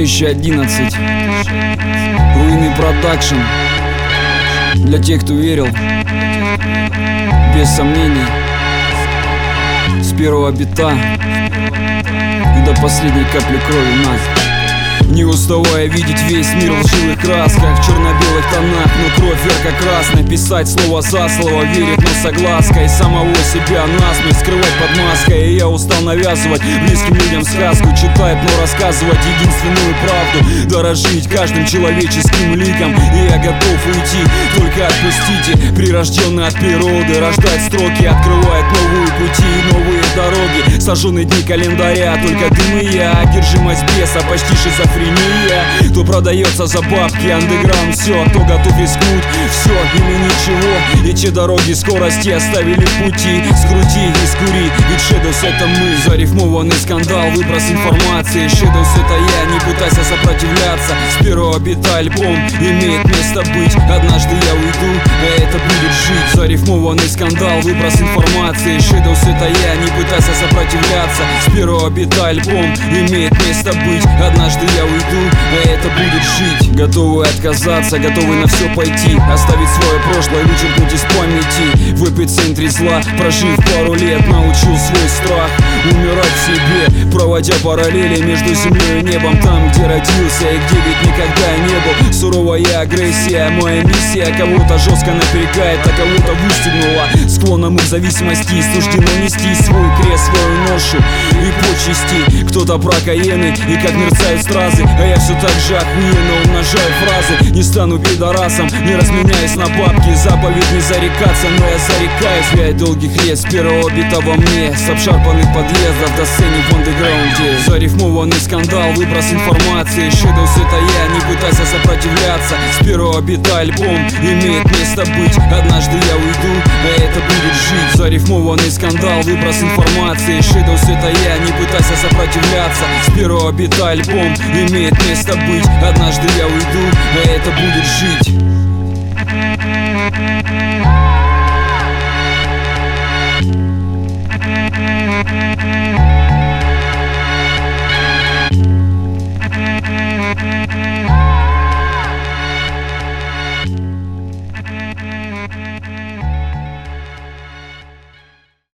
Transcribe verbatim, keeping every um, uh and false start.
тысячи одиннадцать. Руины Продакшн. Для тех, кто верил, без сомнений, с первого бита и до последней капли крови нас. Не уставая видеть весь мир в лживых красках, в черно-белых тонах, но кровь ярко-красная. Писать слово за слово, верить, но соглаской. Самого себя насмерть скрывать под маской. И я устал навязывать близким людям сказку, читать, но рассказывать единственную правду. Дорожить каждым человеческим ликом. И я готов уйти, только отпустите. Прирожденный от природы, рождать строки, открывает новые пути и новые дороги. Сожженные дни календаря, только дым и я. Одержимость беса, почти шизофрения. То продается за бабки, андеграунд, все. Кто готов рискнуть, все или ничего. И те дороги скорости оставили в пути. Скрути и скури, ведь Shadows это мы. Зарифмованный скандал, выброс информации. Shadows это я, не пытайся сопротивляться. С первого бита альбом имеет место быть. Однажды я уйду, а это будет жить. Зарифмованный скандал, выброс информации. Shadows это я, не пытайся сопротивляться. С первого бита альбом имеет место быть. Однажды я уйду, а это будет жить. Готовы отказаться, готовы на все пойти. Оставить свое прошлое, вычеркнуть из памяти. В эпицентре зла, прожив пару лет, научил свой страх умирать в себе, проводя параллели между землей и небом. Там, где родился и где ведь никогда не был. Суровая агрессия, моя миссия. Кого-то жестко напрягает, а кого-то выстегнула. Склонному к зависимости суждено нести свой крест, свою ношу и почести. Кто-то про Каены и как мерцают стразы, а я все так же охуенно умножаю фразы. Не стану пидорасом, не разменяюсь на бабки. Заповедь не зарекаться, но я зарекаюсь. Пять долгих лет с первого бита во мне, с обшарпанных подъездов до сцены в андеграунде. Зарифмованный скандал, выброс информации. Shadows это я, не пытайся сопротивляться. С первого бита альбом имеет место быть. Однажды я уйду, а это будет жить. Зарифмованный скандал, выброс информации. Shadows это я, не пытайся сопротивляться. С первого бита альбом имеет место быть. Однажды я уйду, а это будет жить.